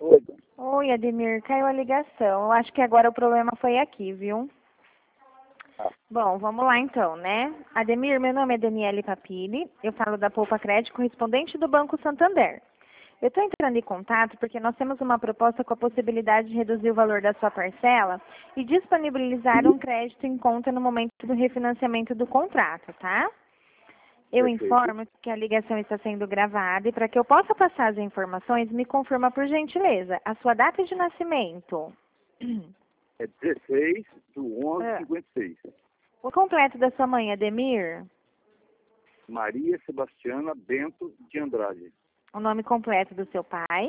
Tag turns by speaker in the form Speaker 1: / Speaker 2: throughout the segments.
Speaker 1: Oi.
Speaker 2: Oi, Ademir, caiu a ligação. Eu acho que agora o problema foi aqui, viu?
Speaker 1: Ah,
Speaker 2: Bom, vamos lá então, né? Ademir, meu nome é Daniele Papini, eu falo da Poupa Crédito, correspondente do Banco Santander. Eu estou entrando em contato porque nós temos uma proposta com a possibilidade de reduzir o valor da sua parcela e disponibilizar um crédito em conta no momento do refinanciamento do contrato, tá? Eu
Speaker 1: perfeito.
Speaker 2: informo que a ligação está sendo gravada e para que eu possa passar as informações, me confirma por gentileza a sua data de nascimento.
Speaker 1: É 16 do 11
Speaker 2: Ah,
Speaker 1: 56.
Speaker 2: o completo da sua mãe, Ademir.
Speaker 1: Maria Sebastiana Bento de Andrade.
Speaker 2: O nome completo do seu pai.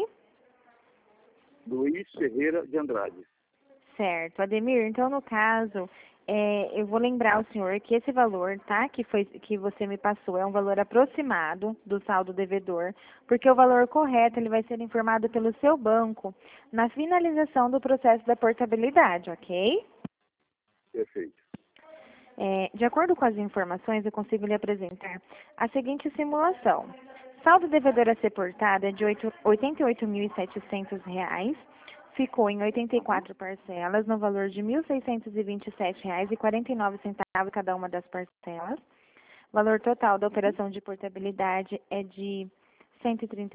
Speaker 1: Luiz Ferreira de Andrade.
Speaker 2: Certo. Ademir, então no caso, eu vou lembrar ao senhor que esse valor, tá, que você me passou, é um valor aproximado do saldo devedor, porque o valor correto ele vai ser informado pelo seu banco na finalização do processo da portabilidade, ok?
Speaker 1: Perfeito.
Speaker 2: De acordo com as informações, eu consigo lhe apresentar a seguinte simulação. Saldo devedor a ser portado é de R$ 88.700, ficou em 84 parcelas, no valor de R$ 1.627,49 cada uma das parcelas. Valor total da operação de portabilidade é de R$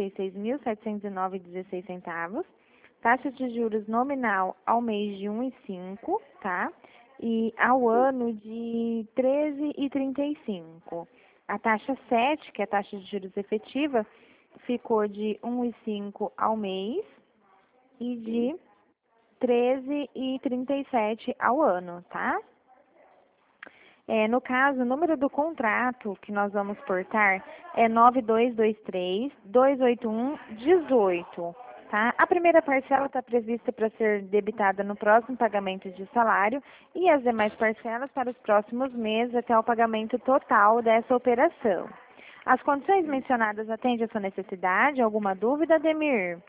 Speaker 2: 136.709,16. Taxa de juros nominal ao mês de 1,5, tá? E ao ano de 13,35. A taxa 7, que é a taxa de juros efetiva, ficou de 1,5 ao mês e de 13,37 ao ano, tá? No caso, o número do contrato que nós vamos portar é 9223-281-18, tá? A primeira parcela está prevista para ser debitada no próximo pagamento de salário e as demais parcelas para os próximos meses até o pagamento total dessa operação. As condições mencionadas atendem à sua necessidade? Alguma dúvida, Ademir?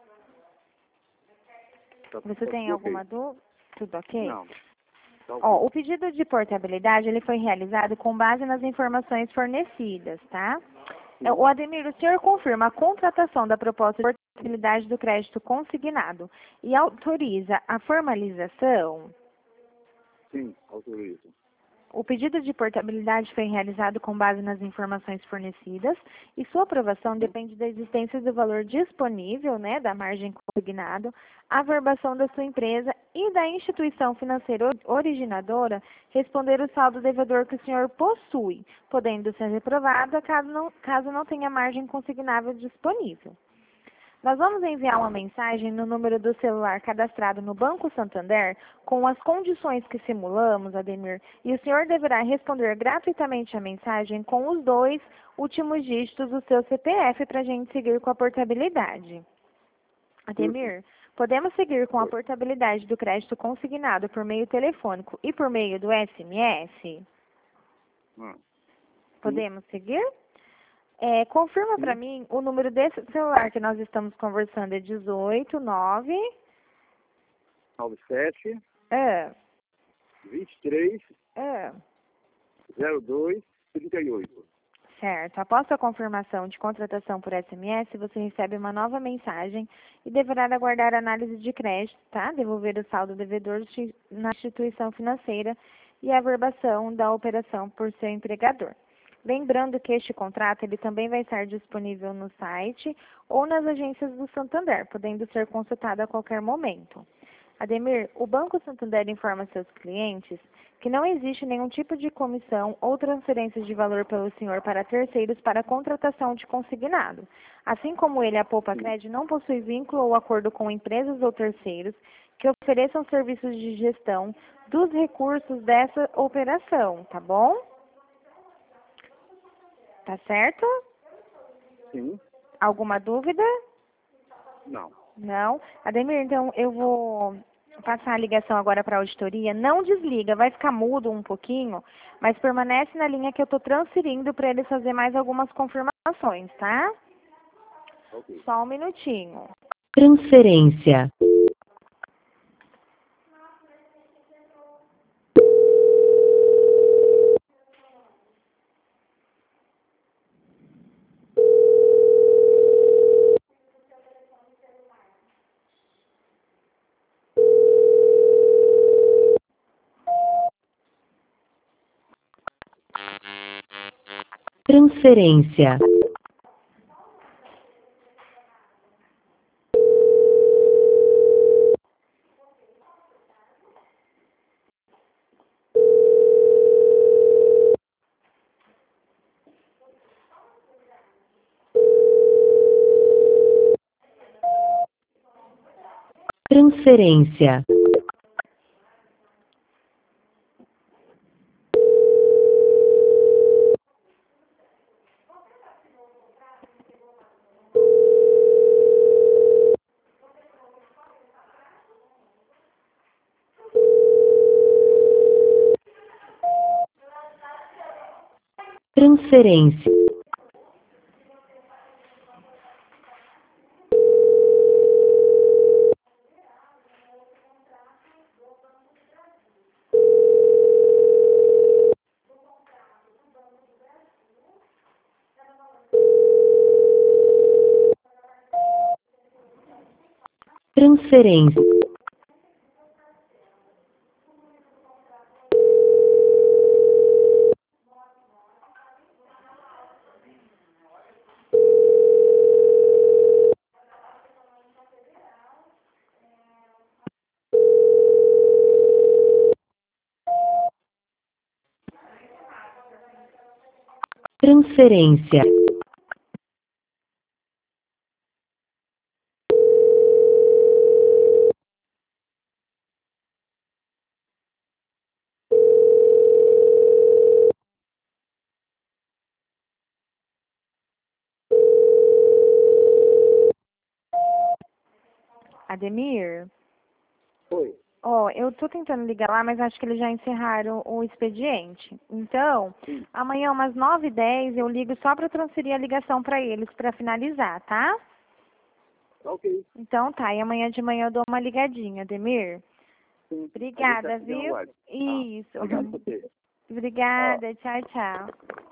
Speaker 1: Tá
Speaker 2: Você tem
Speaker 1: tudo ok.
Speaker 2: alguma dúvida? Tudo ok?
Speaker 1: Não, tá ok.
Speaker 2: O pedido de portabilidade ele foi realizado com base nas informações fornecidas, tá? O
Speaker 1: Sim,
Speaker 2: Ademir, o senhor confirma a contratação da proposta de portabilidade do crédito consignado e autoriza a formalização?
Speaker 1: sim, autorizo.
Speaker 2: O pedido de portabilidade foi realizado com base nas informações fornecidas e sua aprovação depende da existência do valor disponível, né, da margem consignado, a averbação da sua empresa e da instituição financeira originadora responder o saldo devedor que o senhor possui, podendo ser reprovado caso não tenha margem consignável disponível. Nós vamos enviar uma mensagem no número do celular cadastrado no Banco Santander com as condições que simulamos, Ademir, e o senhor deverá responder gratuitamente a mensagem com os 2 últimos dígitos do seu CPF para a gente seguir com a portabilidade. Ademir, podemos seguir com a portabilidade do crédito consignado por meio telefônico e por meio do SMS?
Speaker 1: Ah, sim,
Speaker 2: Podemos seguir? Confirma para
Speaker 1: sim.
Speaker 2: mim o número desse celular que nós estamos conversando, é 189.
Speaker 1: 97
Speaker 2: É,
Speaker 1: 23
Speaker 2: é.
Speaker 1: 02 38.
Speaker 2: Certo. Após a confirmação de contratação por SMS, você recebe uma nova mensagem e deverá aguardar a análise de crédito, tá? Devolver o saldo devedor na instituição financeira e a averbação da operação por seu empregador. Lembrando que este contrato ele também vai estar disponível no site ou nas agências do Santander, podendo ser consultado a qualquer momento. Ademir, o Banco Santander informa seus clientes que não existe nenhum tipo de comissão ou transferência de valor pelo senhor para terceiros para contratação de consignado. Assim como ele, a Poupa Cred, não possui vínculo ou acordo com empresas ou terceiros que ofereçam serviços de gestão dos recursos dessa operação, tá bom? Tá certo?
Speaker 1: Sim,
Speaker 2: Alguma dúvida?
Speaker 1: não.
Speaker 2: Não? Ademir, então eu vou passar a ligação agora para a auditoria. Não desliga, vai ficar mudo um pouquinho, mas permanece na linha que eu estou transferindo para eles fazer mais algumas confirmações, tá?
Speaker 1: Ok.
Speaker 2: Só um minutinho.
Speaker 3: Transferência. Transferência. Transferência. Transferência. Transferência. Transferência.
Speaker 2: Ademir?
Speaker 1: Oi.
Speaker 2: Ó, eu tô tentando ligar lá, mas acho que eles já encerraram o expediente. Então,
Speaker 1: Sim.
Speaker 2: amanhã umas 9h10 eu ligo só para transferir a ligação para eles para finalizar, tá?
Speaker 1: Tá ok.
Speaker 2: Então tá, e amanhã de manhã eu dou uma ligadinha, Ademir.
Speaker 1: Sim.
Speaker 2: Obrigada,
Speaker 1: A gente tá aqui no
Speaker 2: viu?
Speaker 1: aguardo.
Speaker 2: Isso.
Speaker 1: Obrigado a você.
Speaker 2: Obrigada, tchau, tchau.